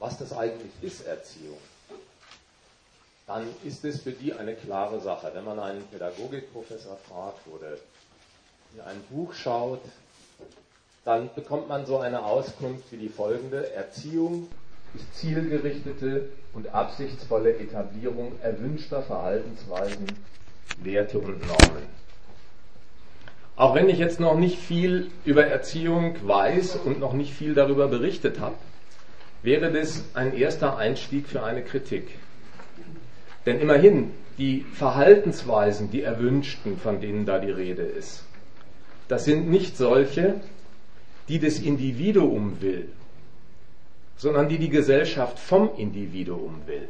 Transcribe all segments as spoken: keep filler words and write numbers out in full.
was das eigentlich ist, Erziehung, dann ist es für die eine klare Sache. Wenn man einen Pädagogikprofessor fragt oder in ein Buch schaut, dann bekommt man so eine Auskunft wie die folgende: Erziehung ist zielgerichtete und absichtsvolle Etablierung erwünschter Verhaltensweisen, Werte und Normen. Auch wenn ich jetzt noch nicht viel über Erziehung weiß und noch nicht viel darüber berichtet habe, wäre das ein erster Einstieg für eine Kritik. Denn immerhin, die Verhaltensweisen, die erwünschten, von denen da die Rede ist, das sind nicht solche, die das Individuum will, sondern die die Gesellschaft vom Individuum will.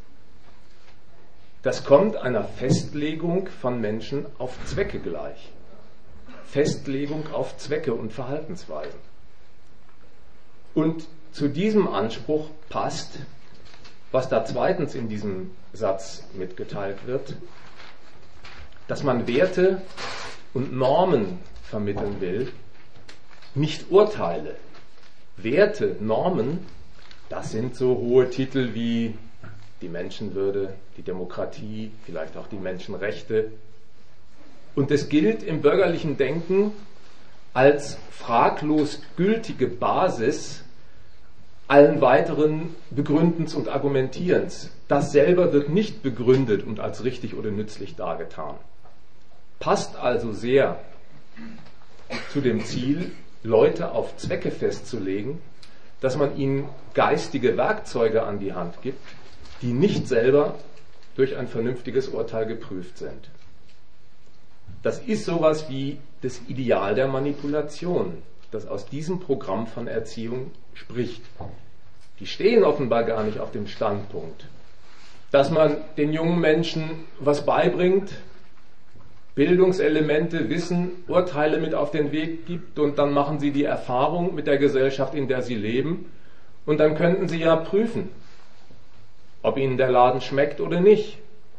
Das kommt einer Festlegung von Menschen auf Zwecke gleich. Festlegung auf Zwecke und Verhaltensweisen. Und zu diesem Anspruch passt, was da zweitens in diesem Satz mitgeteilt wird, dass man Werte und Normen vermitteln will, nicht Urteile. Werte, Normen, das sind so hohe Titel wie die Menschenwürde, die Demokratie, vielleicht auch die Menschenrechte. Und es gilt im bürgerlichen Denken als fraglos gültige Basis allen weiteren Begründens und Argumentierens. Das selber wird nicht begründet und als richtig oder nützlich dargetan. Passt also sehr zu dem Ziel, Leute auf Zwecke festzulegen, dass man ihnen geistige Werkzeuge an die Hand gibt, die nicht selber durch ein vernünftiges Urteil geprüft sind. Das ist sowas wie das Ideal der Manipulation, das aus diesem Programm von Erziehung spricht. Die stehen offenbar gar nicht auf dem Standpunkt, dass man den jungen Menschen was beibringt, Bildungselemente, Wissen, Urteile mit auf den Weg gibt und dann machen sie die Erfahrung mit der Gesellschaft, in der sie leben, und dann könnten sie ja prüfen, ob ihnen der Laden schmeckt oder nicht.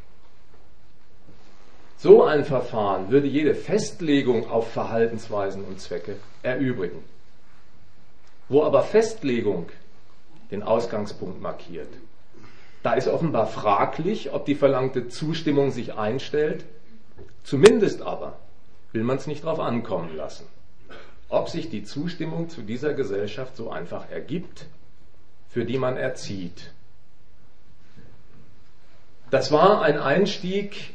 So ein Verfahren würde jede Festlegung auf Verhaltensweisen und Zwecke erübrigen. Wo aber Festlegung den Ausgangspunkt markiert, da ist offenbar fraglich, ob die verlangte Zustimmung sich einstellt. Zumindest aber will man es nicht darauf ankommen lassen, ob sich die Zustimmung zu dieser Gesellschaft so einfach ergibt, für die man erzieht. Das war ein Einstieg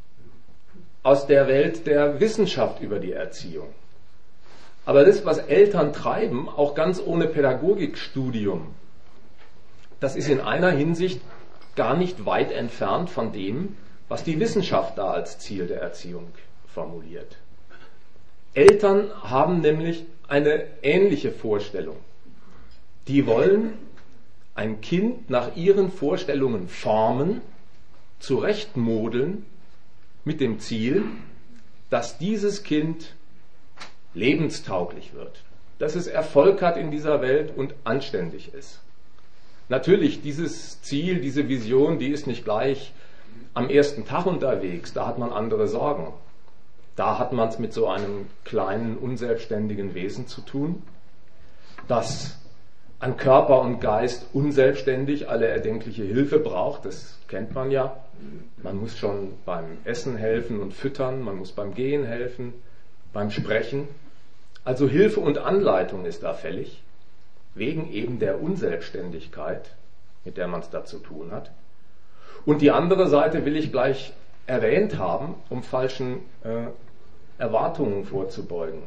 aus der Welt der Wissenschaft über die Erziehung. Aber das, was Eltern treiben, auch ganz ohne Pädagogikstudium, das ist in einer Hinsicht gar nicht weit entfernt von dem, was die Wissenschaft da als Ziel der Erziehung formuliert. Eltern haben nämlich eine ähnliche Vorstellung. Die wollen ein Kind nach ihren Vorstellungen formen, zurechtmodeln, mit dem Ziel, dass dieses Kind lebenstauglich wird, dass es Erfolg hat in dieser Welt und anständig ist. Natürlich, dieses Ziel, diese Vision, die ist nicht gleich am ersten Tag unterwegs, da hat man andere Sorgen. Da hat man es mit so einem kleinen, unselbstständigen Wesen zu tun, das an Körper und Geist unselbstständig alle erdenkliche Hilfe braucht, das kennt man ja. Man muss schon beim Essen helfen und füttern, man muss beim Gehen helfen, beim Sprechen. Also Hilfe und Anleitung ist da fällig, wegen eben der Unselbstständigkeit, mit der man es da zu tun hat. Und die andere Seite will ich gleich erwähnt haben, um falschen äh, Erwartungen vorzubeugen.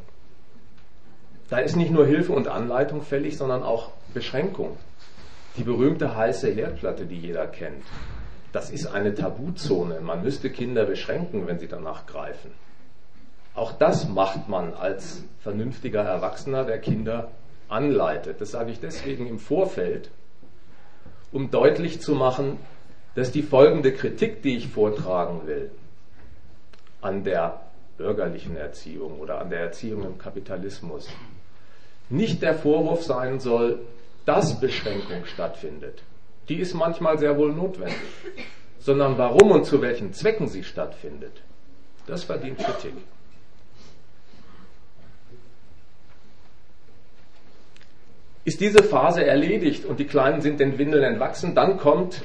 Da ist nicht nur Hilfe und Anleitung fällig, sondern auch Beschränkung. Die berühmte heiße Herdplatte, die jeder kennt, das ist eine Tabuzone. Man müsste Kinder beschränken, wenn sie danach greifen. Auch das macht man als vernünftiger Erwachsener, der Kinder anleitet. Das sage ich deswegen im Vorfeld, um deutlich zu machen, dass die folgende Kritik, die ich vortragen will, an der bürgerlichen Erziehung oder an der Erziehung im Kapitalismus, nicht der Vorwurf sein soll, dass Beschränkung stattfindet. Die ist manchmal sehr wohl notwendig. Sondern warum und zu welchen Zwecken sie stattfindet, das verdient Kritik. Ist diese Phase erledigt und die Kleinen sind den Windeln entwachsen, dann kommt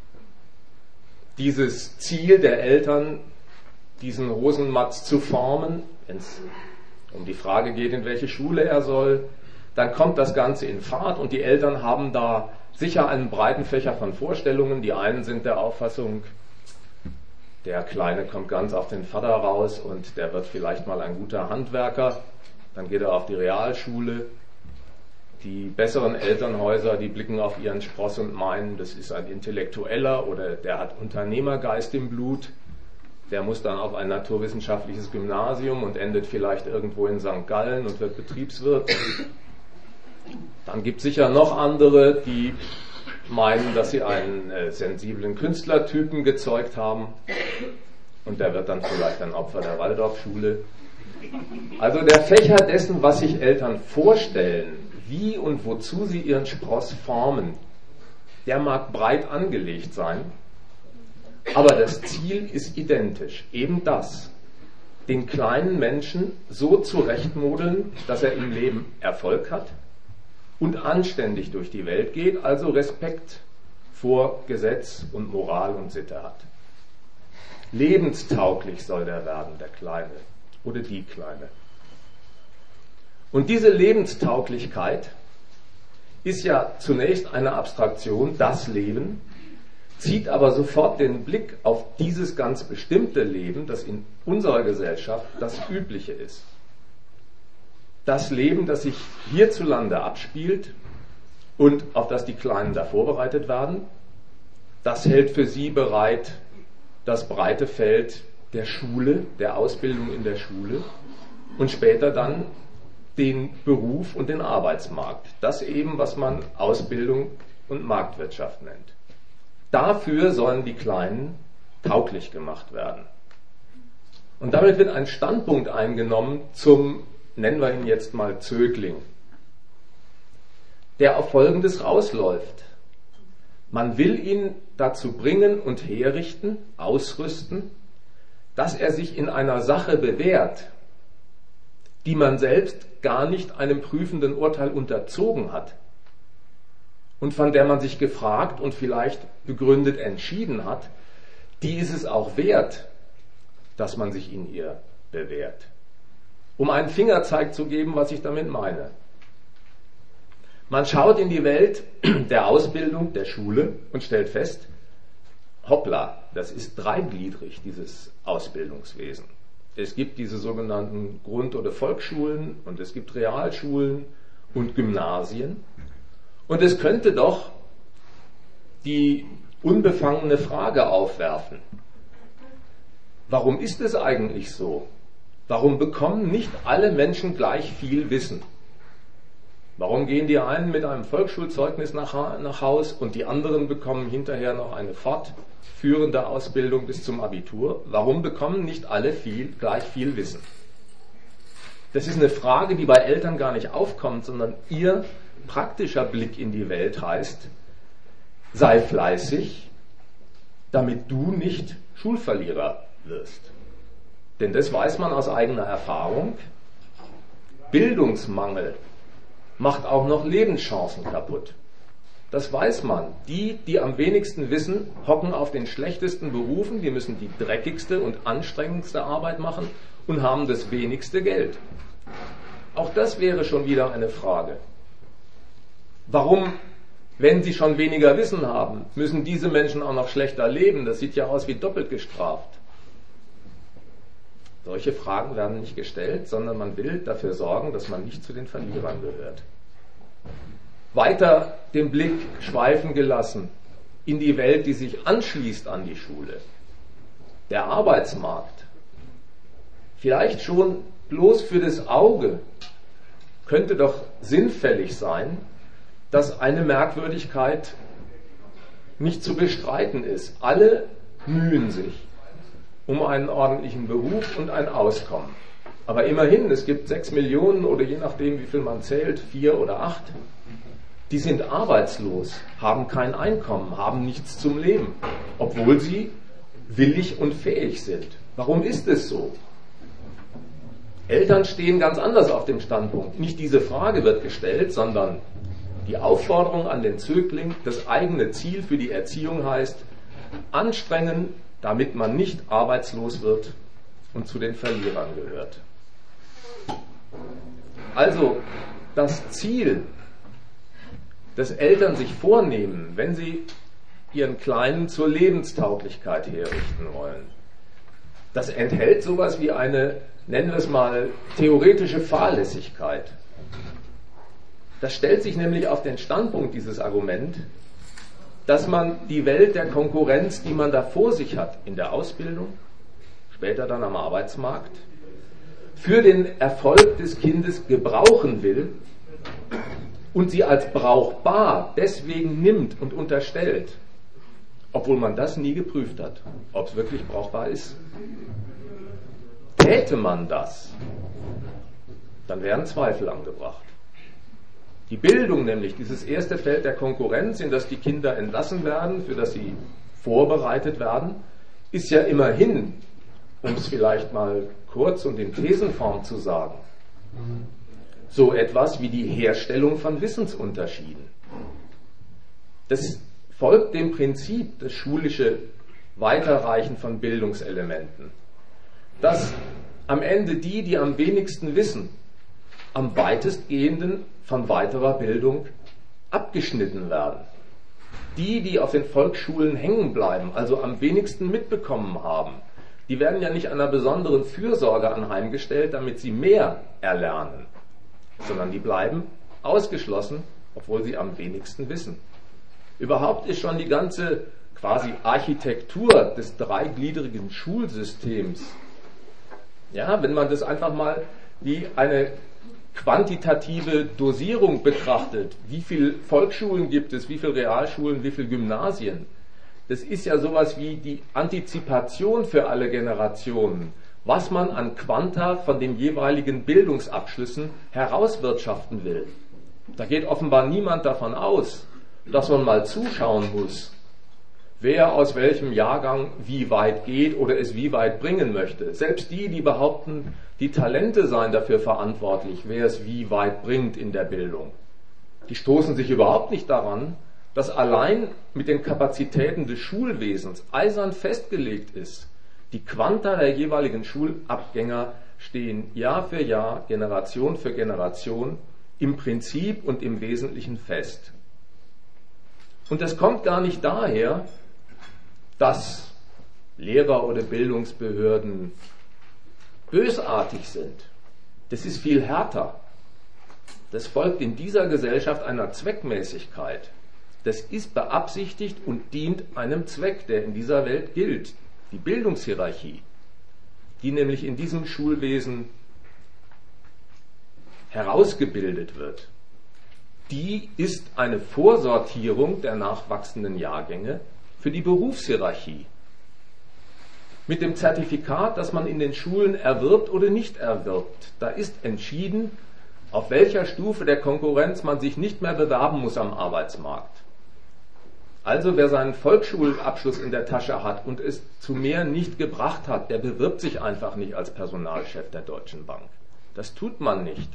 dieses Ziel der Eltern, diesen Rosenmatz zu formen, wenn es um die Frage geht, in welche Schule er soll. Dann kommt das Ganze in Fahrt und die Eltern haben da sicher einen breiten Fächer von Vorstellungen. Die einen sind der Auffassung, der Kleine kommt ganz auf den Vater raus und der wird vielleicht mal ein guter Handwerker. Dann geht er auf die Realschule. Die besseren Elternhäuser, die blicken auf ihren Spross und meinen, das ist ein Intellektueller oder der hat Unternehmergeist im Blut. Der muss dann auf ein naturwissenschaftliches Gymnasium und endet vielleicht irgendwo in Sankt Gallen und wird Betriebswirt. Dann gibt es sicher noch andere, die meinen, dass sie einen äh, sensiblen Künstlertypen gezeugt haben und der wird dann vielleicht ein Opfer der Waldorfschule. Also der Fächer dessen, was sich Eltern vorstellen, wie und wozu sie ihren Spross formen, der mag breit angelegt sein, aber das Ziel ist identisch, eben das, den kleinen Menschen so zurechtmodeln, dass er im Leben Erfolg hat und anständig durch die Welt geht, also Respekt vor Gesetz und Moral und Sitte hat. Lebenstauglich soll der werden, der Kleine oder die Kleine. Und diese Lebenstauglichkeit ist ja zunächst eine Abstraktion, das Leben, zieht aber sofort den Blick auf dieses ganz bestimmte Leben, das in unserer Gesellschaft das Übliche ist. Das Leben, das sich hierzulande abspielt und auf das die Kleinen da vorbereitet werden, das hält für sie bereit das breite Feld der Schule, der Ausbildung in der Schule und später dann den Beruf und den Arbeitsmarkt. Das eben, was man Ausbildung und Marktwirtschaft nennt. Dafür sollen die Kleinen tauglich gemacht werden. Und damit wird ein Standpunkt eingenommen zum, nennen wir ihn jetzt mal Zögling, der auf Folgendes rausläuft. Man will ihn dazu bringen und herrichten, ausrüsten, dass er sich in einer Sache bewährt, die man selbst gar nicht einem prüfenden Urteil unterzogen hat und von der man sich gefragt und vielleicht begründet entschieden hat, die ist es auch wert, dass man sich in ihr bewährt. Um einen Fingerzeig zu geben, was ich damit meine. Man schaut in die Welt der Ausbildung, der Schule und stellt fest, hoppla, das ist dreigliedrig, dieses Ausbildungswesen. Es gibt diese sogenannten Grund- oder Volksschulen und es gibt Realschulen und Gymnasien. Und es könnte doch die unbefangene Frage aufwerfen. Warum ist es eigentlich so? Warum bekommen nicht alle Menschen gleich viel Wissen? Warum gehen die einen mit einem Volksschulzeugnis nach, nach Haus und die anderen bekommen hinterher noch eine fortführende Ausbildung bis zum Abitur? Warum bekommen nicht alle viel, gleich viel Wissen? Das ist eine Frage, die bei Eltern gar nicht aufkommt, sondern ihr praktischer Blick in die Welt heißt, sei fleißig, damit du nicht Schulverlierer wirst. Denn das weiß man aus eigener Erfahrung. Bildungsmangel macht auch noch Lebenschancen kaputt. Das weiß man. Die, die am wenigsten wissen, hocken auf den schlechtesten Berufen, die müssen die dreckigste und anstrengendste Arbeit machen und haben das wenigste Geld. Auch das wäre schon wieder eine Frage. Warum, wenn sie schon weniger Wissen haben, müssen diese Menschen auch noch schlechter leben? Das sieht ja aus wie doppelt gestraft. Solche Fragen werden nicht gestellt, sondern man will dafür sorgen, dass man nicht zu den Verlierern gehört. Weiter den Blick schweifen gelassen in die Welt, die sich anschließt an die Schule. Der Arbeitsmarkt. Vielleicht schon bloß für das Auge könnte doch sinnfällig sein, dass eine Merkwürdigkeit nicht zu bestreiten ist. Alle mühen sich um einen ordentlichen Beruf und ein Auskommen. Aber immerhin, es gibt sechs Millionen oder je nachdem, wie viel man zählt, vier oder acht, die sind arbeitslos, haben kein Einkommen, haben nichts zum Leben, obwohl sie willig und fähig sind. Warum ist es so? Eltern stehen ganz anders auf dem Standpunkt. Nicht diese Frage wird gestellt, sondern Die Aufforderung an den Zögling, das eigene Ziel für die Erziehung heißt, anstrengen, damit man nicht arbeitslos wird und zu den Verlierern gehört. Also das Ziel, das Eltern sich vornehmen, wenn sie ihren Kleinen zur Lebenstauglichkeit herrichten wollen, das enthält sowas wie eine, nennen wir es mal, theoretische Fahrlässigkeit. Das stellt sich nämlich auf den Standpunkt, dieses Argument, dass man die Welt der Konkurrenz, die man da vor sich hat, in der Ausbildung, später dann am Arbeitsmarkt, für den Erfolg des Kindes gebrauchen will und sie als brauchbar deswegen nimmt und unterstellt, obwohl man das nie geprüft hat, ob es wirklich brauchbar ist. Täte man das, dann wären Zweifel angebracht. Die Bildung nämlich, dieses erste Feld der Konkurrenz, in das die Kinder entlassen werden, für das sie vorbereitet werden, ist ja immerhin, um es vielleicht mal kurz und in Thesenform zu sagen, so etwas wie die Herstellung von Wissensunterschieden. Das folgt dem Prinzip, das schulische Weiterreichen von Bildungselementen, dass am Ende die, die am wenigsten wissen, am weitestgehenden von weiterer Bildung abgeschnitten werden. Die, die auf den Volksschulen hängen bleiben, also am wenigsten mitbekommen haben, die werden ja nicht einer besonderen Fürsorge anheimgestellt, damit sie mehr erlernen, sondern die bleiben ausgeschlossen, obwohl sie am wenigsten wissen. Überhaupt ist schon die ganze quasi Architektur des dreigliedrigen Schulsystems, ja, wenn man das einfach mal wie eine quantitative Dosierung betrachtet, wie viele Volksschulen gibt es, wie viele Realschulen, wie viele Gymnasien, das ist ja sowas wie die Antizipation für alle Generationen, was man an Quanta von den jeweiligen Bildungsabschlüssen herauswirtschaften will. Da geht offenbar niemand davon aus, dass man mal zuschauen muss, wer aus welchem Jahrgang wie weit geht oder es wie weit bringen möchte. Selbst die, die behaupten, die Talente seien dafür verantwortlich, wer es wie weit bringt in der Bildung, die stoßen sich überhaupt nicht daran, dass allein mit den Kapazitäten des Schulwesens eisern festgelegt ist, die Quanta der jeweiligen Schulabgänger stehen Jahr für Jahr, Generation für Generation im Prinzip und im Wesentlichen fest. Und das kommt gar nicht daher, dass Lehrer oder Bildungsbehörden bösartig sind. Das ist viel härter. Das folgt in dieser Gesellschaft einer Zweckmäßigkeit. Das ist beabsichtigt und dient einem Zweck, der in dieser Welt gilt. Die Bildungshierarchie, die nämlich in diesem Schulwesen herausgebildet wird, die ist eine Vorsortierung der nachwachsenden Jahrgänge für die Berufshierarchie. Mit dem Zertifikat, das man in den Schulen erwirbt oder nicht erwirbt, da ist entschieden, auf welcher Stufe der Konkurrenz man sich nicht mehr bewerben muss am Arbeitsmarkt. Also wer seinen Volksschulabschluss in der Tasche hat und es zu mehr nicht gebracht hat, der bewirbt sich einfach nicht als Personalchef der Deutschen Bank. Das tut man nicht.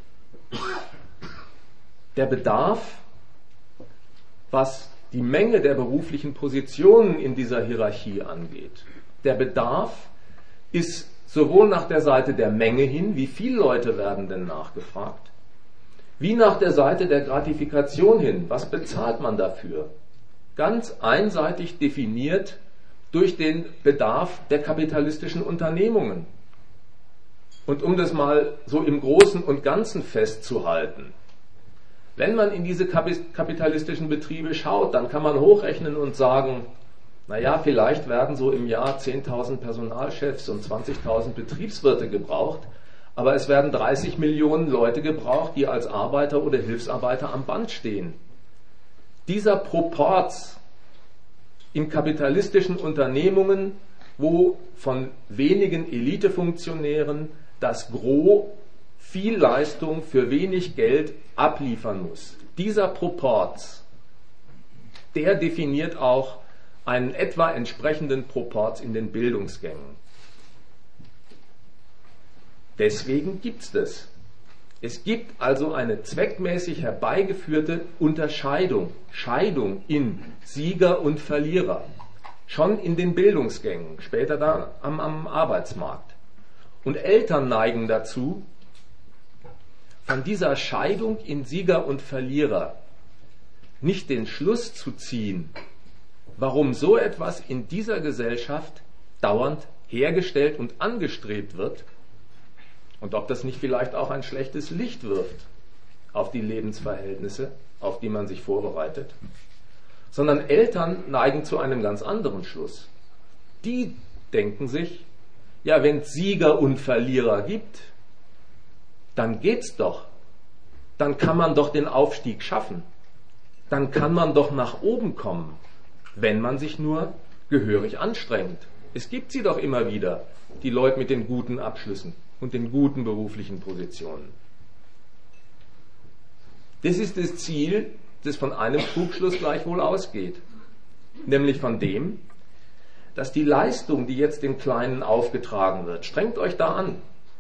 Der Bedarf, was die Menge der beruflichen Positionen in dieser Hierarchie angeht, der Bedarf ist sowohl nach der Seite der Menge hin, wie viele Leute werden denn nachgefragt, wie nach der Seite der Gratifikation hin, was bezahlt man dafür, ganz einseitig definiert durch den Bedarf der kapitalistischen Unternehmungen. Und um das mal so im Großen und Ganzen festzuhalten, wenn man in diese kapitalistischen Betriebe schaut, dann kann man hochrechnen und sagen, naja, vielleicht werden so im Jahr zehntausend Personalchefs und zwanzigtausend Betriebswirte gebraucht, aber es werden dreißig Millionen Leute gebraucht, die als Arbeiter oder Hilfsarbeiter am Band stehen. Dieser Proporz in kapitalistischen Unternehmungen, wo von wenigen Elitefunktionären das Gros viel Leistung für wenig Geld abliefern muss. Dieser Proporz, der definiert auch einen etwa entsprechenden Proporz in den Bildungsgängen. Deswegen gibt es das. Es gibt also eine zweckmäßig herbeigeführte Unterscheidung, Scheidung in Sieger und Verlierer, schon in den Bildungsgängen, später dann am, am Arbeitsmarkt. Und Eltern neigen dazu, von dieser Scheidung in Sieger und Verlierer nicht den Schluss zu ziehen, warum so etwas in dieser Gesellschaft dauernd hergestellt und angestrebt wird und ob das nicht vielleicht auch ein schlechtes Licht wirft auf die Lebensverhältnisse, auf die man sich vorbereitet, sondern Eltern neigen zu einem ganz anderen Schluss. Die denken sich, ja, wenn es Sieger und Verlierer gibt, dann geht's doch. Dann kann man doch den Aufstieg schaffen. Dann kann man doch nach oben kommen, wenn man sich nur gehörig anstrengt. Es gibt sie doch immer wieder, die Leute mit den guten Abschlüssen und den guten beruflichen Positionen. Das ist das Ziel, das von einem Trugschluss gleichwohl ausgeht, nämlich von dem, dass die Leistung, die jetzt den Kleinen aufgetragen wird, strengt euch da an,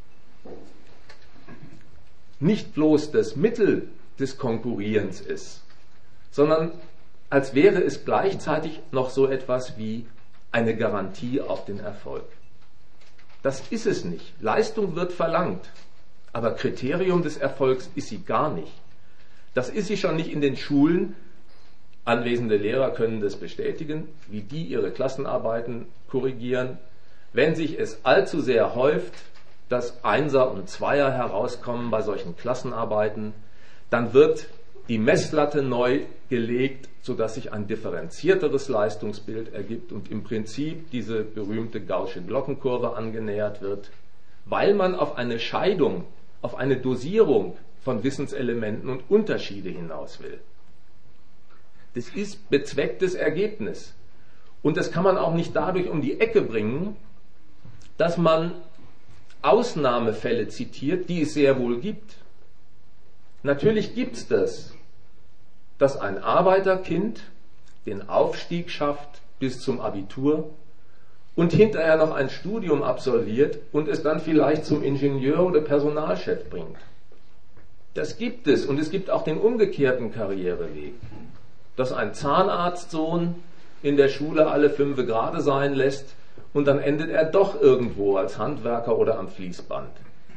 nicht bloß das Mittel des Konkurrierens ist, sondern als wäre es gleichzeitig noch so etwas wie eine Garantie auf den Erfolg. Das ist es nicht. Leistung wird verlangt, aber Kriterium des Erfolgs ist sie gar nicht. Das ist sie schon nicht in den Schulen. Anwesende Lehrer können das bestätigen, wie die ihre Klassenarbeiten korrigieren. Wenn sich es allzu sehr häuft, dass Einser und Zweier herauskommen bei solchen Klassenarbeiten, dann wird die Messlatte neu gelegt, sodass sich ein differenzierteres Leistungsbild ergibt und im Prinzip diese berühmte gaußsche Glockenkurve angenähert wird, weil man auf eine Scheidung, auf eine Dosierung von Wissenselementen und Unterschiede hinaus will. Das ist bezwecktes Ergebnis. Und das kann man auch nicht dadurch um die Ecke bringen, dass man Ausnahmefälle zitiert, die es sehr wohl gibt. Natürlich gibt es das, dass ein Arbeiterkind den Aufstieg schafft bis zum Abitur und hinterher noch ein Studium absolviert und es dann vielleicht zum Ingenieur oder Personalchef bringt. Das gibt es, und es gibt auch den umgekehrten Karriereweg, dass ein Zahnarztsohn in der Schule alle Fünfe gerade sein lässt und dann endet er doch irgendwo als Handwerker oder am Fließband.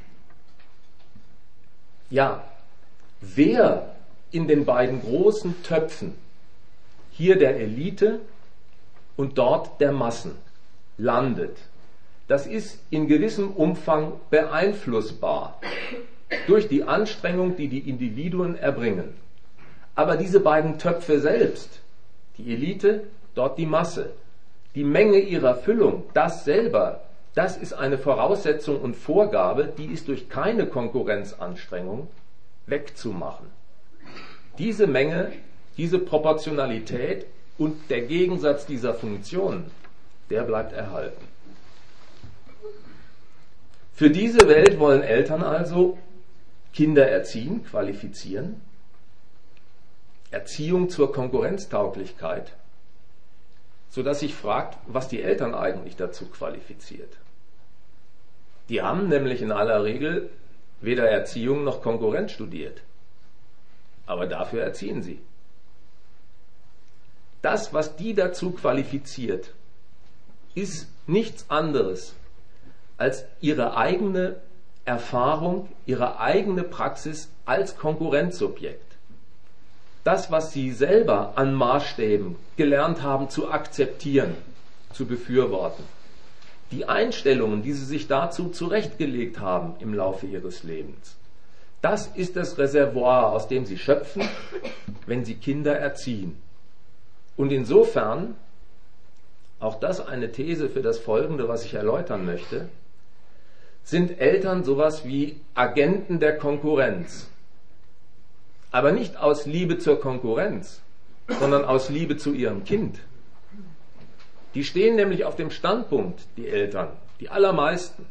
Ja, wer in den beiden großen Töpfen, hier der Elite und dort der Massen, landet, das ist in gewissem Umfang beeinflussbar durch die Anstrengung, die die Individuen erbringen. Aber diese beiden Töpfe selbst, die Elite, dort die Masse, die Menge ihrer Füllung, das selber, das ist eine Voraussetzung und Vorgabe, die ist durch keine Konkurrenzanstrengung wegzumachen. Diese Menge, diese Proportionalität und der Gegensatz dieser Funktionen, der bleibt erhalten. Für diese Welt wollen Eltern also Kinder erziehen, qualifizieren, Erziehung zur Konkurrenztauglichkeit, sodass sich fragt, was die Eltern eigentlich dazu qualifiziert. Die haben nämlich in aller Regel weder Erziehung noch Konkurrenz studiert, aber dafür erziehen sie. Das, was die dazu qualifiziert, ist nichts anderes als ihre eigene Erfahrung, ihre eigene Praxis als Konkurrenzsubjekt. Das, was sie selber an Maßstäben gelernt haben zu akzeptieren, zu befürworten. Die Einstellungen, die sie sich dazu zurechtgelegt haben im Laufe ihres Lebens. Das ist das Reservoir, aus dem sie schöpfen, wenn sie Kinder erziehen. Und insofern, auch das eine These für das Folgende, was ich erläutern möchte, sind Eltern sowas wie Agenten der Konkurrenz. Aber nicht aus Liebe zur Konkurrenz, sondern aus Liebe zu ihrem Kind. Die stehen nämlich auf dem Standpunkt, die Eltern, die allermeisten.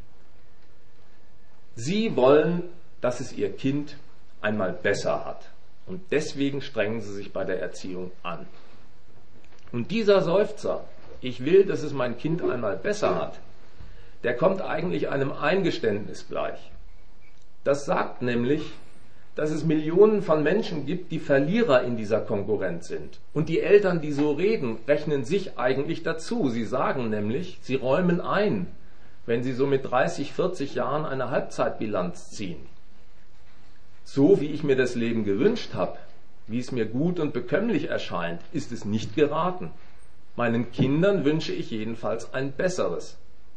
Sie wollen, dass es ihr Kind einmal besser hat. Und deswegen strengen sie sich bei der Erziehung an. Und dieser Seufzer, ich will, dass es mein Kind einmal besser hat, der kommt eigentlich einem Eingeständnis gleich. Das sagt nämlich, dass es Millionen von Menschen gibt, die Verlierer in dieser Konkurrenz sind. Und die Eltern, die so reden, rechnen sich eigentlich dazu. Sie sagen nämlich, sie räumen ein, wenn sie so mit dreißig, vierzig Jahren eine Halbzeitbilanz ziehen. So wie ich mir das Leben gewünscht habe, wie es mir gut und bekömmlich erscheint, ist es nicht geraten. Meinen Kindern wünsche ich jedenfalls ein besseres.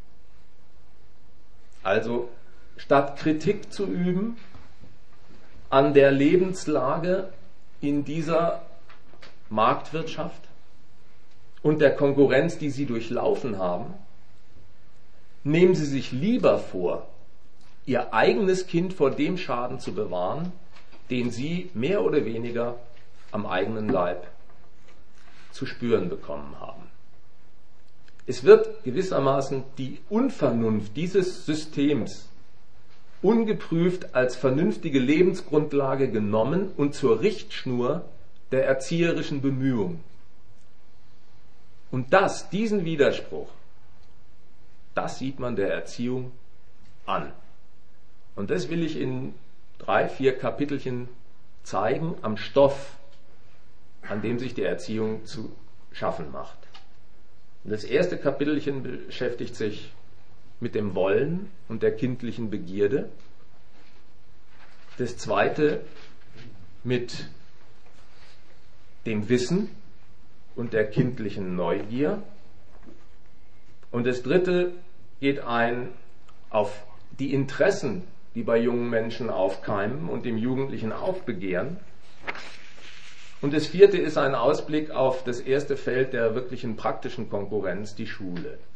Also statt Kritik zu üben an der Lebenslage in dieser Marktwirtschaft und der Konkurrenz, die sie durchlaufen haben, nehmen Sie sich lieber vor, Ihr eigenes Kind vor dem Schaden zu bewahren, den Sie mehr oder weniger am eigenen Leib zu spüren bekommen haben. Es wird gewissermaßen die Unvernunft dieses Systems ungeprüft als vernünftige Lebensgrundlage genommen und zur Richtschnur der erzieherischen Bemühungen. Und das, diesen Widerspruch, das sieht man der Erziehung an. Und das will ich in drei, vier Kapitelchen zeigen am Stoff, an dem sich die Erziehung zu schaffen macht. Und das erste Kapitelchen beschäftigt sich mit dem Wollen und der kindlichen Begierde. Das zweite mit dem Wissen und der kindlichen Neugier. Und das dritte geht ein auf die Interessen, die bei jungen Menschen aufkeimen und im jugendlichen Aufbegehren. Und das vierte ist ein Ausblick auf das erste Feld der wirklichen praktischen Konkurrenz, die Schule.